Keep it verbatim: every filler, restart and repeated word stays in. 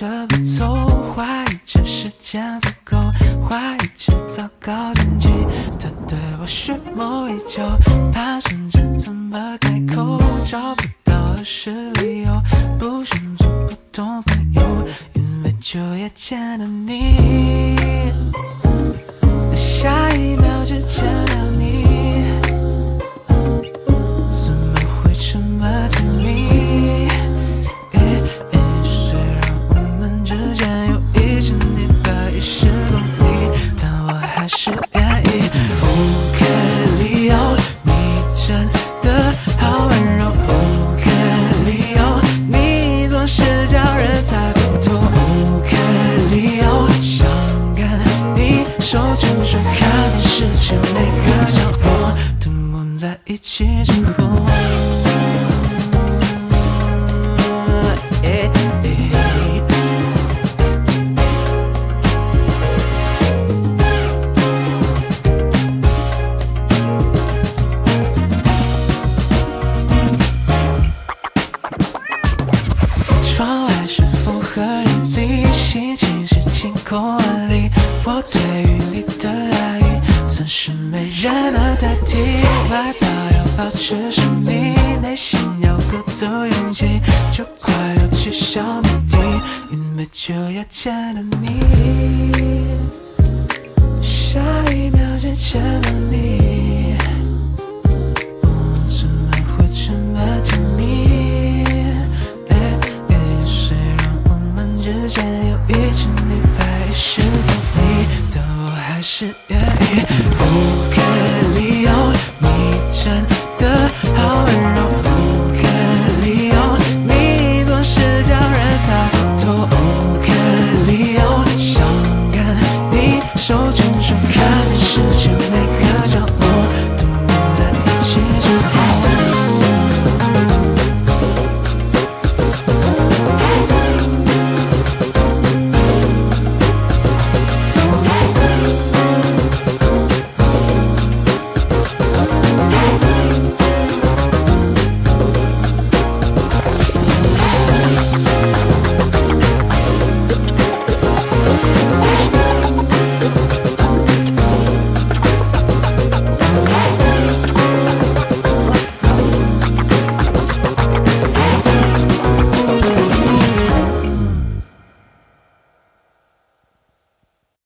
着不走，怀疑这时间不够，怀疑这糟糕天气，他对我蓄谋已久，盘算着怎么开口，找不到合适理由，不选择普通朋友，因为就要见到你，下一秒就见到你，怎么会这么甜蜜？虽然我们之间有一千一百一十公里，但我还是愿意。OK， 理由你真的好温柔。OK， 理由你总是叫人猜不透。OK， 理由想跟你手牵手看遍世界每个角落，等我们在一起之后。窗外是风和日丽，心情是晴空万里。我对于你的爱意，算是没人能代替。外表要保持神秘，内心要鼓足勇气，就快要取消谜底，因为就要见到你，下一秒就见到你，哦，怎么会这么甜蜜？之间有一千一百一十公里，但我还是愿意。OK， 理由你真的好温柔。OK， 理由你总是叫人猜不透。OK， 理由想跟你手牵手看